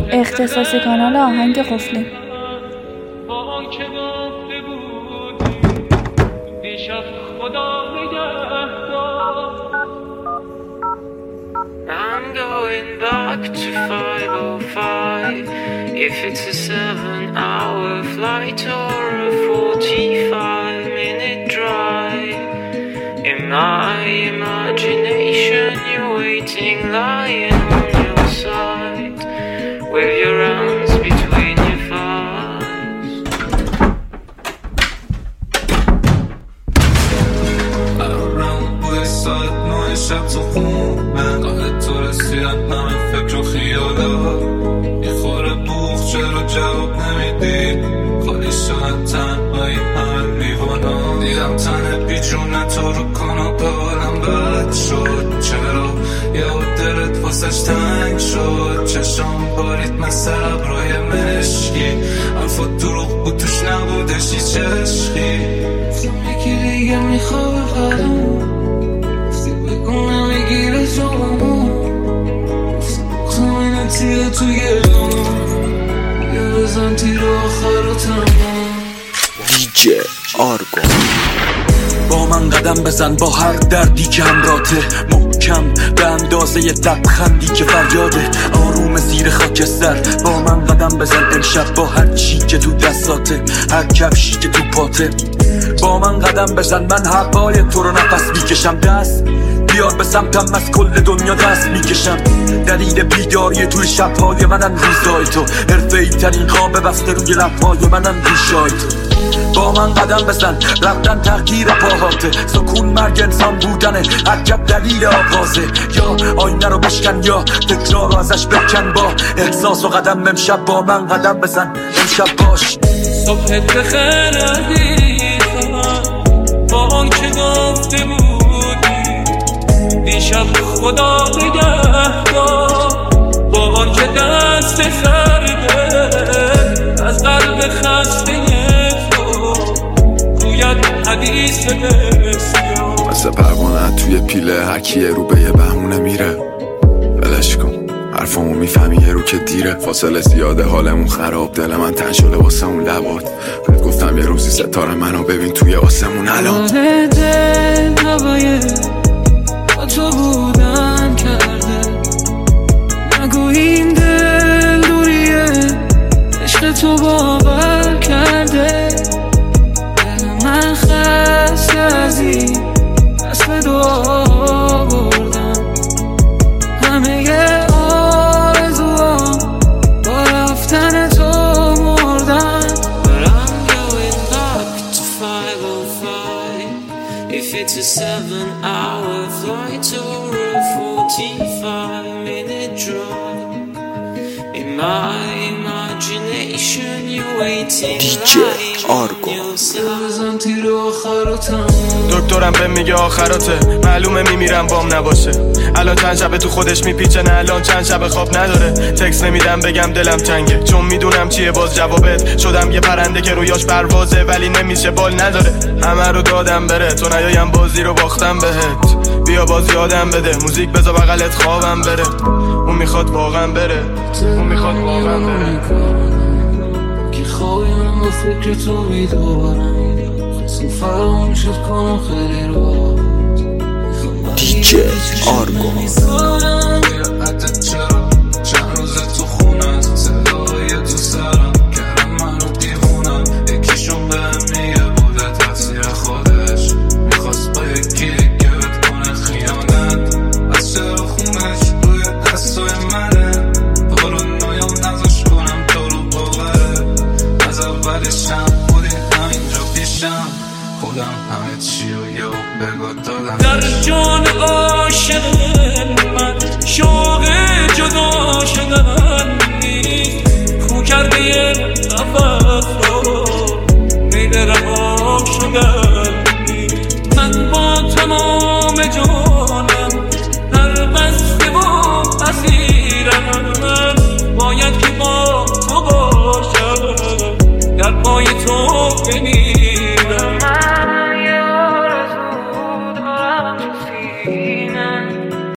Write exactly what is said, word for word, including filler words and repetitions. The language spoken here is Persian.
اختصاصی کانال آهنگ قفلی. I'm going back to five oh five. If it's a seven hour flight or a forty-five minute drive, in my imagination you're waiting, lying on your side, with your hands between your thighs. Around Westside نوع شب تو خونه قاعد تو رسیدن همه فکر و خیالا یه خوره بوخ چرا جواب نمیدی خالی شدن تنهایی همه لیوانا دیدم تنه بیجونه تو رو کاناپه حالم بد شد چرا یه دلت واسش تنگ شد چشام بارید مثل ابرای مشکی حرفات دروغ بود توش نبودش هیچ عشقی یکی دیگه میخواه قدم بگونه میگیره جامو خواهینه تیره تو گلوم یه بزن تیر آخر رو تمام دیجی آرگو با من قدم بزن با هر دردی که همراته محکم به اندازه یه لبخندی که فریاده آروم زیر خاکستر با من قدم بزن امشب با هر چی که تو دستاته هر کفشی که تو پاته با من قدم بزن من هوای تو رو نفس میکشم دست بیار به سمتم از کل دنیا دست میکشم دلیل بیداری توی شبهای منم روزای تو حرفه‌ای ترین خواب بسته روی لبهای منم ریشای تو با من قدم بزن رفتن تغییر پاهاته سکون مرگ انسان بودنه عجب دلیل آغازه یا آینه رو بشکن یا تکرار رو ازش بکن با احساس و قدم امشب با من قدم بزن امشب باش صبحت بخیر عزیزم با آن که گفته بودی دیشب خدا نگهدار با آن که دست خرده از قلب خسته حدیث بسیار مثل پروانه توی پیله هرکیه رو به یه بهونه میره ولش کن حرفمو میفهمی یه رو که دیره فاصله زیاده حالمون خراب دل من تن شده واسه اون لبات بهت گفتم یه روزی ستاره منو ببین توی آسمون الان دل هوای با تو بودن کرده نگو این دل دوریه عشق تو باور کرده من خسته از این دست به دعا بردم همه ی آرزوام با رفتن تو مردن But I'm going back to five oh five If it's a seven hour flight or a forty-five minute drive In my imagination you're waiting دیجی آرگو دکترم به میگه آخراته معلومه میمیرم بام نباشه الان چند شب تو خودش میپیچه نه الان چند شب خواب نداره تکس نمیدم بگم دلم تنگه چون میدونم چیه باز جوابت شدم یه پرنده که رویاش پروازه ولی نمیشه بال نداره همه رو دادم بره تو نیایم بازی رو باختم بهت بیا باز یادم بده موزیک بذار بغلت خوابم بره اون میخواد واقعا بره اون میخواد واقعا بره که خواهیم با فکر تو بیدارم خواستم فراموشت کنم خیلی رو دیجی آرگو